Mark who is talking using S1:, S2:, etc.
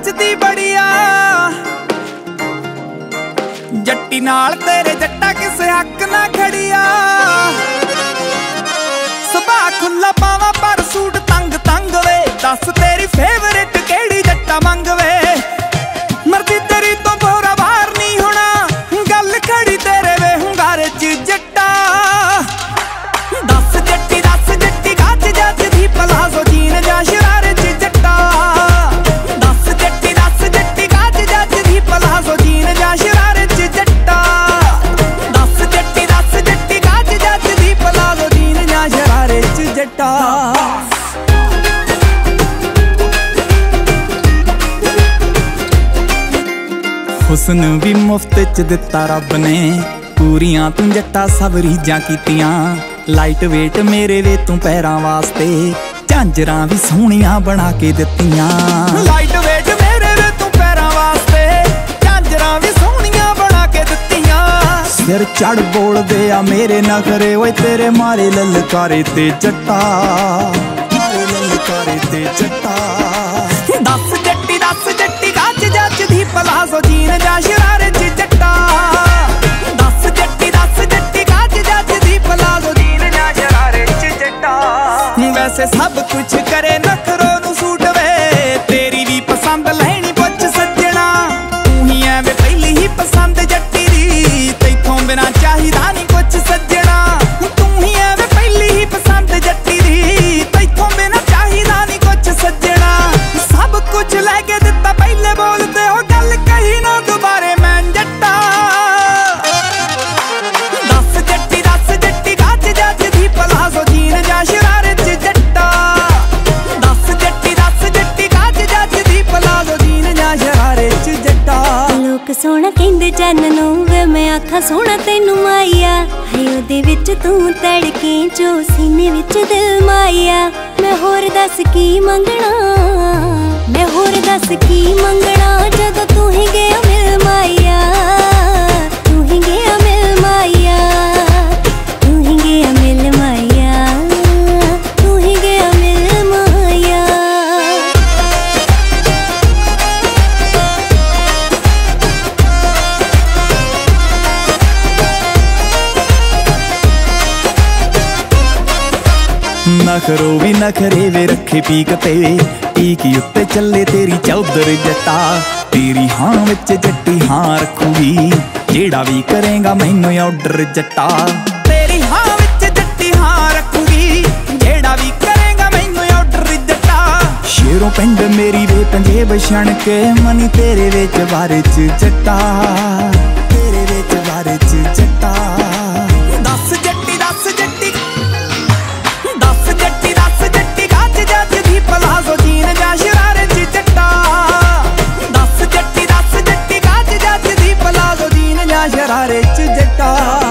S1: जचदी बड़िया जट्टी नाल तेरे जट्टा किसे हक ना खड़िया सुभाह खुला पावा पर सूट तंग तंग वे दस तेरी फेवरेट केड़ी जट्टा मंग वे मर्जी तेरी तो बोरा बाहर नहीं होना गल खड़ी तेरे वे हुंगारे च जट्टा दस जट्टी गज जचदी पलाजो जीन जा शरारे च जट्टा दस जट्टी गज जचदी पलाजो जीन जा शरारे च जट्टा दस जट्टी गज जचदी पलाजो जीन जा शरारे च जट्टा हुस्न भी मुफ्त च दिता रब ने पूरियां तू जट्टा सब रीजां कीतियां लाइट वेट मेरे वे तू पैरां वास्ते झांजरां भी सोहणियां बना के दित्तियां लाइट वेट मेरे वे तू पैरां वास्ते झांजरां भी सोहणियां बना के दित्तियां सिर चढ़ बोलदे आ मेरे नखरे ओए तेरे मारे ललकारे ते जट्टा मारे ललकारे ते जट्टा दस जट्टी गज जचदी पलाजो जीन जा शरारे च जट्टा दस जट्टी गज जचदी पलाजो जीन जा शरारे च जट्टा वैसे सब कुछ करे नखरों नू सूट वे तेरी भी पसंद लैनी पुछ सज्जणा तू ही एवें पहली ही पसंद जट्टी दी तैथों बिना चाहिदा नहीं कुछ सज्जणा तू ही एवें पहली ही पसंद जट्टी दी तैथों बिना चाहिदा नहीं कुछ सज्जणा सब कुछ लेके दिता पहले बोलते हो गल कही ना दोबारे मैं जट्टा दस जट्टी गज जचदी पलाजो जीन जा शरारे च जट्टा दस जट्टी गज जचदी पलाजो जीन जा शरारे च जट्टा
S2: लोक सोहना कहंदे चन्न नूं वे मैं आखां सोहना तैनूं माया है ओदे विच तू तड़के जो सीने विच दिल माया मैं होर दस की मंगना मैं होर दस की मंगना जदों तू ही गया मिल माया तू ही गया मिल माया तू ही गया मिल माया तू ही गया मिल माया
S1: नखरो भी नखरे वे रखे पीक ते पीक उत्ते चले तेरी चौधर जट्टा तेरी हां विच जट्टी हां रखूगी जेड़ा भी करेगा मैनू ऑर्डर जट्टा तेरी हां विच जट्टी हां रखूगी जेड़ा भी करेगा मैनू ऑर्डर जट्टा शेरों पिंड मेरी वे पंजेब छण के मनी तेरे विच बारे च जट्टा तेरे विच बारे च जट्टा दस जट्टी गज जचदी पलाजो जीन जा शरारे च जट्टा दस जट्टी गज जचदी पलाजो जीन जा शरारे च जट्टा